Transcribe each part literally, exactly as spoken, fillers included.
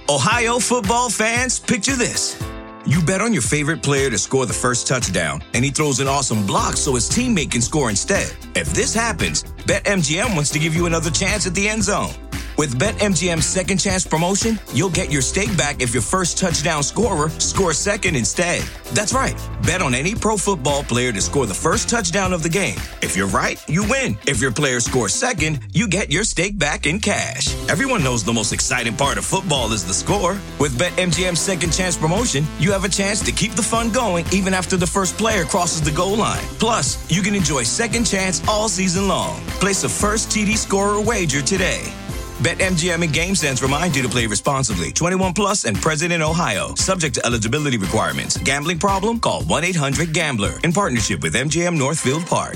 Ohio football fans, picture this. You bet on your favorite player to score the first touchdown, and he throws an awesome block so his teammate can score instead. If this happens, BetMGM wants to give you another chance at the end zone. With BetMGM's second chance promotion, you'll get your stake back if your first touchdown scorer scores second instead. That's right. Bet on any pro football player to score the first touchdown of the game. If you're right, you win. If your player scores second, you get your stake back in cash. Everyone knows the most exciting part of football is the score. With BetMGM's second chance promotion, you have a chance to keep the fun going even after the first player crosses the goal line. Plus, you can enjoy second chance all season long. Place a first T D scorer wager today. BetMGM and GameSense remind you to play responsibly. twenty-one plus and present in Ohio. Subject to eligibility requirements. Gambling problem? Call one eight hundred gambler. In partnership with M G M Northfield Park.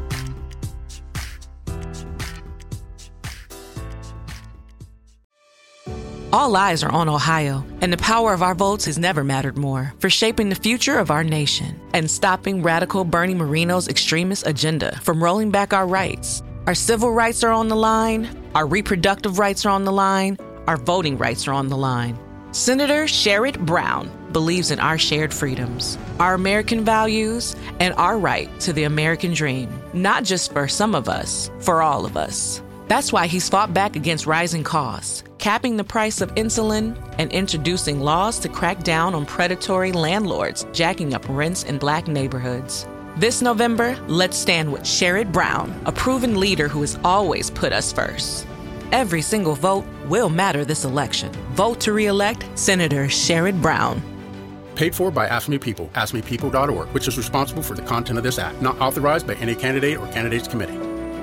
All eyes are on Ohio, and the power of our votes has never mattered more for shaping the future of our nation and stopping radical Bernie Moreno's extremist agenda from rolling back our rights. Our civil rights are on the line. Our reproductive rights are on the line. Our voting rights are on the line. Senator Sherrod Brown believes in our shared freedoms, our American values, and our right to the American dream, not just for some of us, for all of us. That's why he's fought back against rising costs, capping the price of insulin, and introducing laws to crack down on predatory landlords jacking up rents in Black neighborhoods. This November, let's stand with Sherrod Brown, a proven leader who has always put us first. Every single vote will matter this election. Vote to re-elect Senator Sherrod Brown. Paid for by Ask Me People, ask me people dot org, which is responsible for the content of this act. Not authorized by any candidate or candidates committee.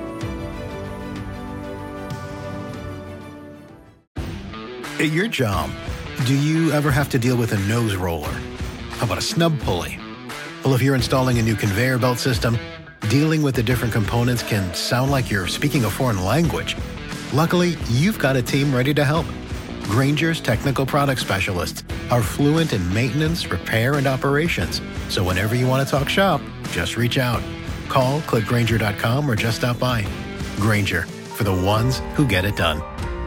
At your job, do you ever have to deal with a nose roller? How about a snub pulley? Well, if you're installing a new conveyor belt system, dealing with the different components can sound like you're speaking a foreign language. Luckily, you've got a team ready to help. Grainger's technical product specialists are fluent in maintenance, repair, and operations. So whenever you want to talk shop, just reach out. Call, click Grainger dot com, or just stop by. Grainger, for the ones who get it done.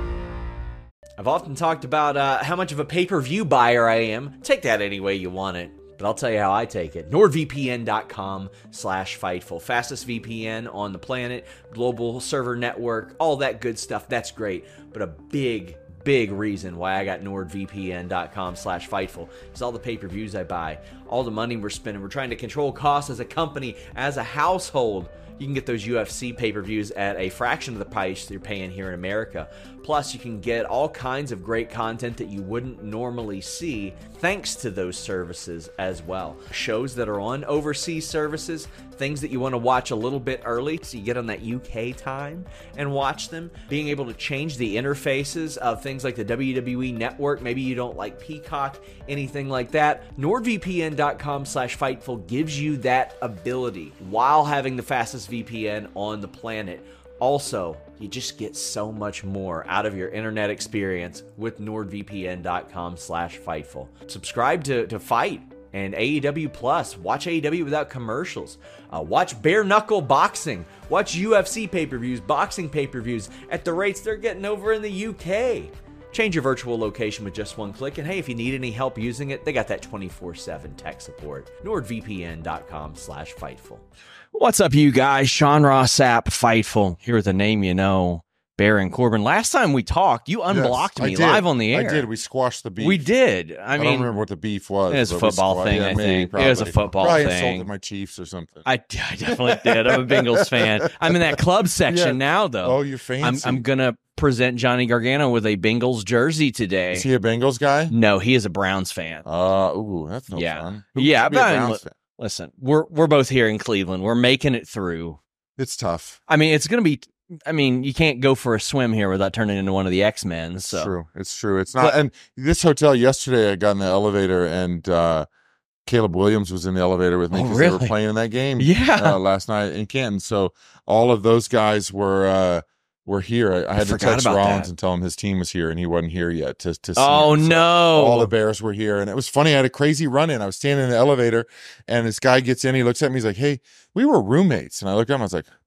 I've often talked about uh, how much of a pay-per-view buyer I am. Take that any way you want it. But I'll tell you how I take it. NordVPN dot com slash Fightful. Fastest V P N on the planet, global server network, all that good stuff. That's great. But a big, big reason why I got NordVPN dot com slash Fightful is all the pay-per-views I buy, all the money we're spending. We're trying to control costs as a company, as a household. You can get those U F C pay-per-views at a fraction of the price you're paying here in America. Plus, you can get all kinds of great content that you wouldn't normally see thanks to those services as well. Shows that are on overseas services, things that you want to watch a little bit early so you get on that U K time and watch them. Being able to change the interfaces of things like the W W E Network. Maybe you don't like Peacock, anything like that. NordVPN dot com slash Fightful gives you that ability while having the fastest V P N on the planet. Also, you just get so much more out of your internet experience with NordVPN dot com slash Fightful. Subscribe to, to Fight and A E W Plus. Watch A E W without commercials. Uh, watch bare knuckle boxing. Watch U F C pay-per-views, boxing pay-per-views at the rates they're getting over in the U K. Change your virtual location with just one click. And hey, if you need any help using it, they got that twenty-four seven tech support. NordVPN dot com slash Fightful. What's up, you guys? Sean Ross Sapp, Fightful. Here with a name you know, Baron Corbin. Last time we talked, you unblocked yes, me live on the air. I did. We squashed the beef. We did. I, I mean, don't remember what the beef was. It was a football thing, yeah, I maybe, think. Probably. It was a football probably thing. insulted my Chiefs or something. I, I definitely did. I'm a Bengals fan. I'm in that club section Yeah. now, though. Oh, you're fancy. I'm, I'm going to present Johnny Gargano with a Bengals jersey today. Is he a Bengals guy? No, he is a Browns fan. Uh, ooh, that's no yeah. fun. Who Yeah, should be a but I mean, Browns li- fan? listen, we're we're both here in Cleveland. We're making it through. It's tough. I mean, it's going to be. I mean, you can't go for a swim here without turning into one of the X-Men. So. It's true. It's true. It's not. And this hotel yesterday, I got in the elevator and uh, Caleb Williams was in the elevator with me Oh, because really? they were playing in that game. Yeah. uh, last night in Canton. So all of those guys were uh, were here. I, I had to forgot text about Rollins that. and tell him his team was here, and he wasn't here yet to to see Oh him. So no! all the Bears were here, and it was funny. I had a crazy run in. I was standing in the elevator, and this guy gets in. He looks at me. He's like, "Hey, we were roommates." And I looked at him. I was like,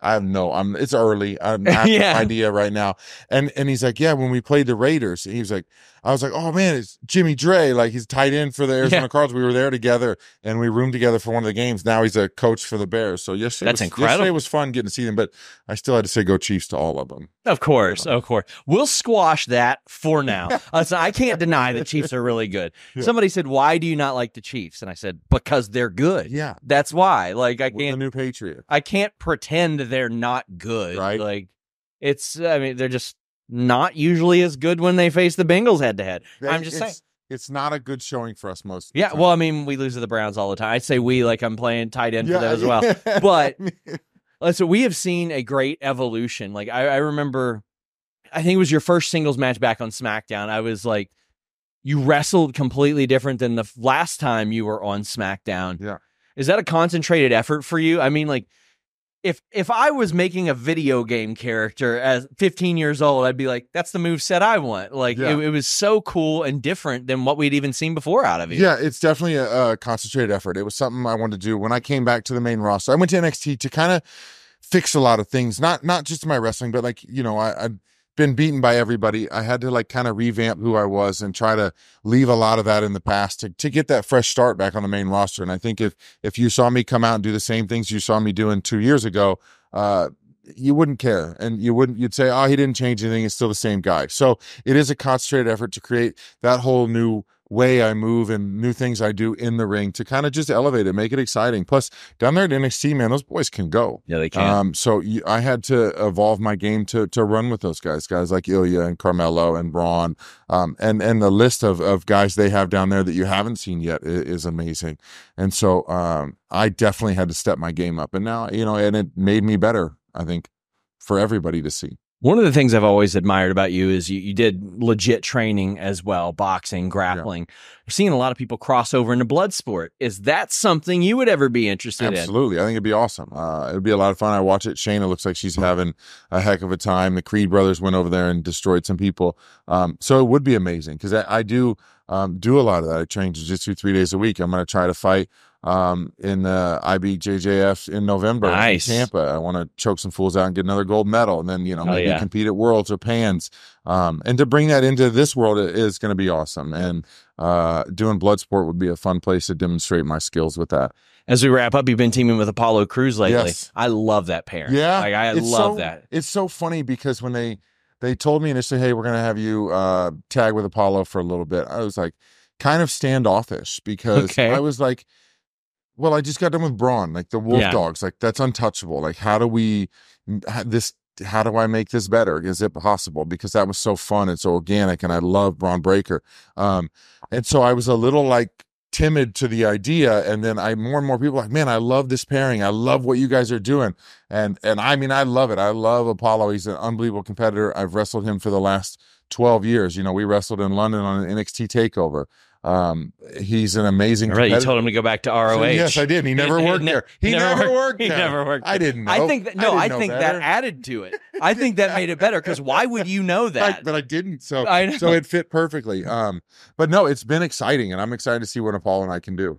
I have no, I'm, it's early. I have Yeah. no idea right now. And, and he's like, yeah, when we played the Raiders, he was like, I was like, oh man, it's Jimmy Dre. Like he's tight end for the Arizona Yeah. Cardinals. We were there together and we roomed together for one of the games. Now he's a coach for the Bears. So yesterday, That's was, incredible. yesterday was fun getting to see them, but I still had to say go Chiefs to all of them. Of course, of course. We'll squash that for now. Uh, so I can't deny the Chiefs are really good. Yeah. Somebody said, why do you not like the Chiefs? And I said, because they're good. Yeah. That's why. Like, I With the can't, new Patriot. I can't pretend they're not good. Right. Like, it's, I mean, they're just not usually as good when they face the Bengals head to head. I'm just it's, saying. It's not a good showing for us most of the Yeah, time. well, I mean, we lose to the Browns all the time. I'd say we, like I'm playing tight end Yeah, for them as well. yeah. But listen, we have seen a great evolution. Like, I, I remember, I think it was your first singles match back on SmackDown. I was like, you wrestled completely different than the f- last time you were on SmackDown. Yeah. Is that a concentrated effort for you? I mean, like, if if I was making a video game character as fifteen years old, I'd be like, that's the moveset I want. Like, Yeah. it, it was so cool and different than what we'd even seen before out of you. Yeah, it's definitely a, a concentrated effort. It was something I wanted to do when I came back to the main roster. I went to N X T to kind of fix a lot of things, not not just my wrestling, but like, you know, I, I'd been beaten by everybody. I had to like kind of revamp who I was and try to leave a lot of that in the past to, to get that fresh start back on the main roster. And I think if if you saw me come out and do the same things you saw me doing two years ago, uh, you wouldn't care, and you wouldn't. You'd say, "Oh, he didn't change anything. It's still the same guy." So it is a concentrated effort to create that whole new way I move and new things I do in the ring to kind of just elevate it, make it exciting. Plus, down there at N X T, man, those boys can go. Yeah, they can. Um, so you, I had to evolve my game to to run with those guys, guys like Ilya and Carmelo and Braun, um, and and the list of of guys they have down there that you haven't seen yet is, is amazing. And so um, I definitely had to step my game up, and now you know, and it made me better. I think for everybody to see. One of the things I've always admired about you is you, you did legit training as well, boxing, grappling. Yeah. We're seeing a lot of people cross over into blood sport. Is that something you would ever be interested Absolutely. in? Absolutely. I think it'd be awesome. Uh, it'd be a lot of fun. I watch it. Shayna looks like she's having a heck of a time. The Creed brothers went over there and destroyed some people. Um, so it would be amazing because I, I do um, do a lot of that. I train jiu-jitsu three days a week. I'm going to try to fight um, in the I B J J F in November nice. in Tampa. I want to choke some fools out and get another gold medal, and then you know oh, maybe yeah. compete at Worlds or Pans. Um, and to bring that into this world is going to be awesome. And uh, doing blood sport would be a fun place to demonstrate my skills with that. As we wrap up, you've been teaming with Apollo Crews lately. Yes. I love that pair. Yeah, like, I it's love so, that. It's so funny because when they they told me initially, hey, we're going to have you uh, tag with Apollo for a little bit, I was like kind of standoffish because okay. I was like, well, I just got done with Braun, like the Wolf yeah. Dogs, like that's untouchable. Like, how do we this? How do I make this better? Is it possible? Because that was so fun and so organic, and I love Braun Breaker. Um, and so I was a little like timid to the idea, and then I more and more people were like, man, I love this pairing. I love what you guys are doing, and and I mean, I love it. I love Apollo. He's an unbelievable competitor. I've wrestled him for the last twelve years. You know, we wrestled in London on an N X T takeover. Um, he's an amazing right. You told him to go back to R O H. So, yes, I did. He never worked ne- there. He never never worked, worked He there. never worked. I didn't know. I think that, no, I, I, know think better. that added to it. I think that made it better because why would you know that? I, but I didn't. So, I know. so it fit perfectly. Um, but no, it's been exciting, and I'm excited to see what Apollo and I can do.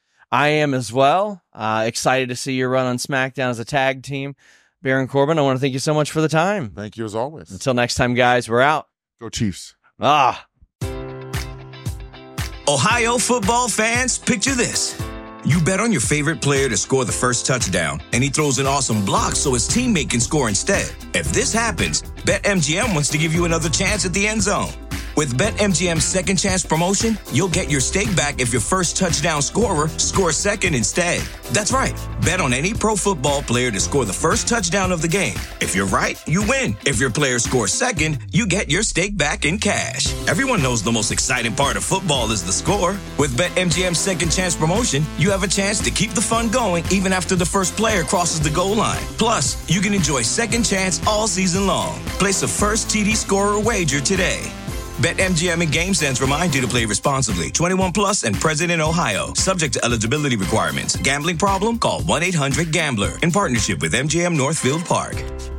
I am as well. Uh, excited to see your run on SmackDown as a tag team. Baron Corbin, I want to thank you so much for the time. Thank you as always. Until next time, guys, we're out. Go Chiefs. Ah. Ohio football fans, picture this. You bet on your favorite player to score the first touchdown, and he throws an awesome block so his teammate can score instead. If this happens, BetMGM wants to give you another chance at the end zone. With BetMGM's second chance promotion, you'll get your stake back if your first touchdown scorer scores second instead. That's right. Bet on any pro football player to score the first touchdown of the game. If you're right, you win. If your player scores second, you get your stake back in cash. Everyone knows the most exciting part of football is the score. With BetMGM's second chance promotion, you have a chance to keep the fun going even after the first player crosses the goal line. Plus, you can enjoy second chance all season long. Place a first T D scorer wager today. BetMGM and GameSense remind you to play responsibly. twenty-one plus and present in Ohio. Subject to eligibility requirements. Gambling problem? Call one eight hundred gambler. In partnership with M G M Northfield Park.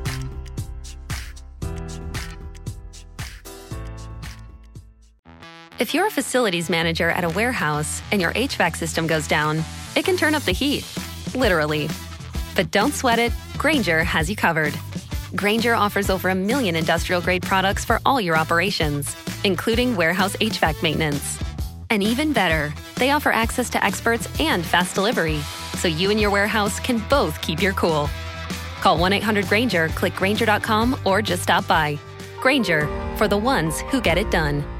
If you're a facilities manager at a warehouse and your H V A C system goes down, it can turn up the heat. Literally. But don't sweat it. Grainger has you covered. Grainger offers over a million industrial-grade products for all your operations, including warehouse H V A C maintenance. And even better, they offer access to experts and fast delivery, so you and your warehouse can both keep your cool. Call one eight hundred Grainger, click Grainger dot com, or just stop by. Grainger, for the ones who get it done.